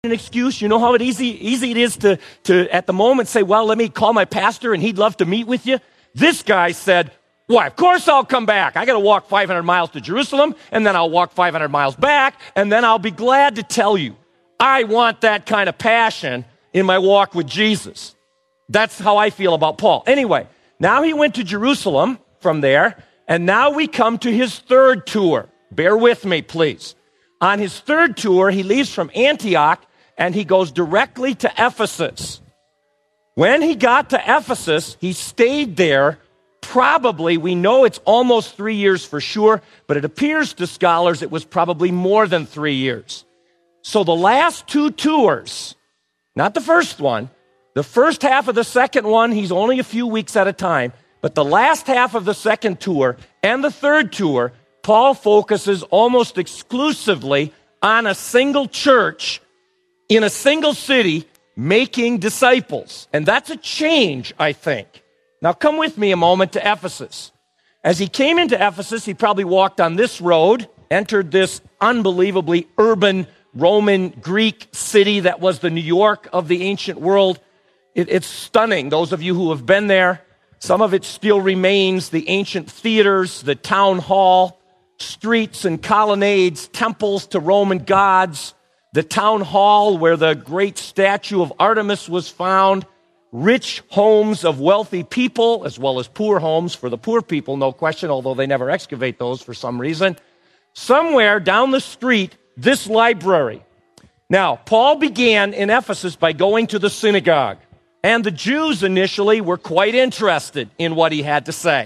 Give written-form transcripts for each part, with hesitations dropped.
an excuse. You know how easy it is to at the moment say, well, let me call my pastor and he'd love to meet with you. This guy said, why, of course I'll come back. I got to walk 500 miles to Jerusalem, and then I'll walk 500 miles back, and then I'll be glad to tell you. I want that kind of passion in my walk with Jesus. That's how I feel about Paul. Anyway, now he went to Jerusalem from there, and now we come to his third tour. Bear with me, please. On his third tour, he leaves from Antioch, and he goes directly to Ephesus. When he got to Ephesus, he stayed there. Probably, we know it's almost 3 years for sure, but it appears to scholars it was probably more than 3 years. So the last two tours, not the first one, the first half of the second one, he's only a few weeks at a time, but the last half of the second tour and the third tour, Paul focuses almost exclusively on a single church in a single city making disciples. And that's a change, I think. Now come with me a moment to Ephesus. As he came into Ephesus, he probably walked on this road, entered this unbelievably urban Roman Greek city that was the New York of the ancient world. It's stunning, those of you who have been there. Some of it still remains, the ancient theaters, the town hall, streets and colonnades, temples to Roman gods, the town hall where the great statue of Artemis was found, rich homes of wealthy people, as well as poor homes for the poor people, no question, although they never excavate those for some reason. Somewhere down the street, this library. Now, Paul began in Ephesus by going to the synagogue, and the Jews initially were quite interested in what he had to say.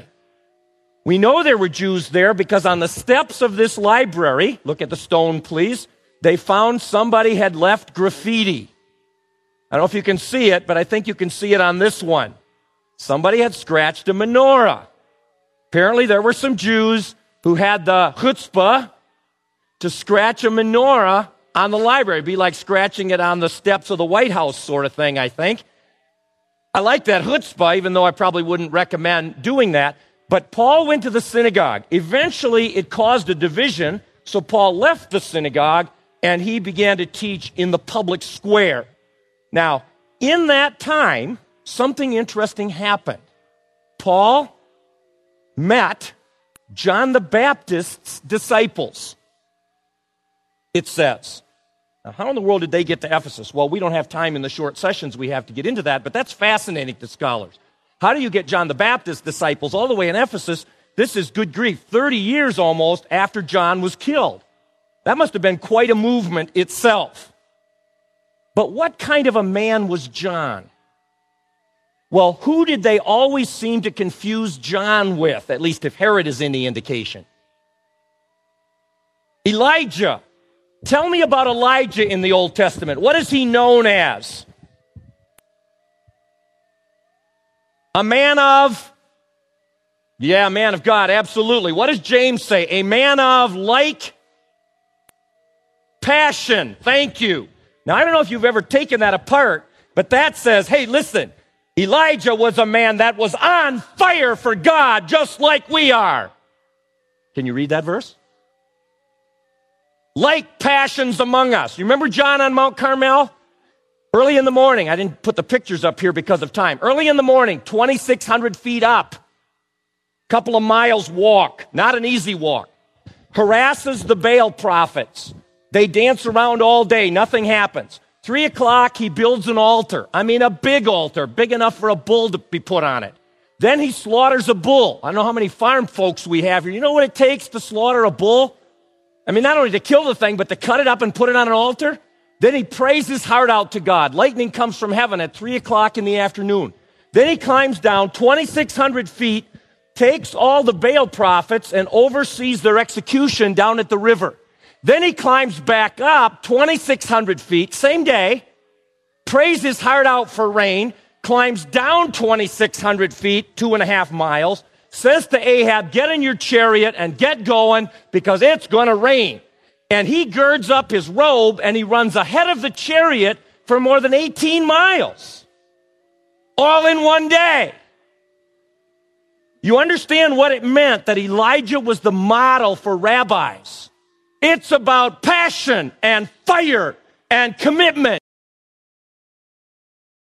We know there were Jews there because on the steps of this library, look at the stone, please, they found somebody had left graffiti. I don't know if you can see it, but I think you can see it on this one. Somebody had scratched a menorah. Apparently there were some Jews who had the chutzpah to scratch a menorah on the library. It'd be like scratching it on the steps of the White House sort of thing, I think. I like that chutzpah, even though I probably wouldn't recommend doing that. But Paul went to the synagogue. Eventually it caused a division, so Paul left the synagogue and he began to teach in the public square. Now, in that time, something interesting happened. Paul met John the Baptist's disciples, it says. Now, how in the world did they get to Ephesus? Well, we don't have time in the short sessions we have to get into that, but that's fascinating to scholars. How do you get John the Baptist's disciples all the way in Ephesus? This is, good grief, 30 years almost after John was killed. That must have been quite a movement itself. But what kind of a man was John? Well, who did they always seem to confuse John with, at least if Herod is any indication? Elijah. Tell me about Elijah in the Old Testament. What is he known as? A man of? Yeah, a man of God, absolutely. What does James say? A man of like passion. Thank you. Now, I don't know if you've ever taken that apart, but that says, hey, listen, Elijah was a man that was on fire for God, just like we are. Can you read that verse? Like passions among us. You remember John on Mount Carmel? Early in the morning, I didn't put the pictures up here because of time. Early in the morning, 2,600 feet up, couple of miles walk, not an easy walk. Harasses the Baal prophets. They dance around all day. Nothing happens. 3 o'clock, he builds an altar. I mean, a big altar, big enough for a bull to be put on it. Then he slaughters a bull. I don't know how many farm folks we have here. You know what it takes to slaughter a bull? I mean, not only to kill the thing, but to cut it up and put it on an altar. Then he prays his heart out to God. Lightning comes from heaven at 3 o'clock in the afternoon. Then he climbs down 2,600 feet, takes all the Baal prophets and oversees their execution down at the river. Then he climbs back up 2,600 feet, same day, prays his heart out for rain, climbs down 2,600 feet, 2.5 miles, says to Ahab, get in your chariot and get going because it's going to rain. And he girds up his robe and he runs ahead of the chariot for more than 18 miles, all in one day. You understand what it meant that Elijah was the model for rabbis. It's about passion and fire and commitment.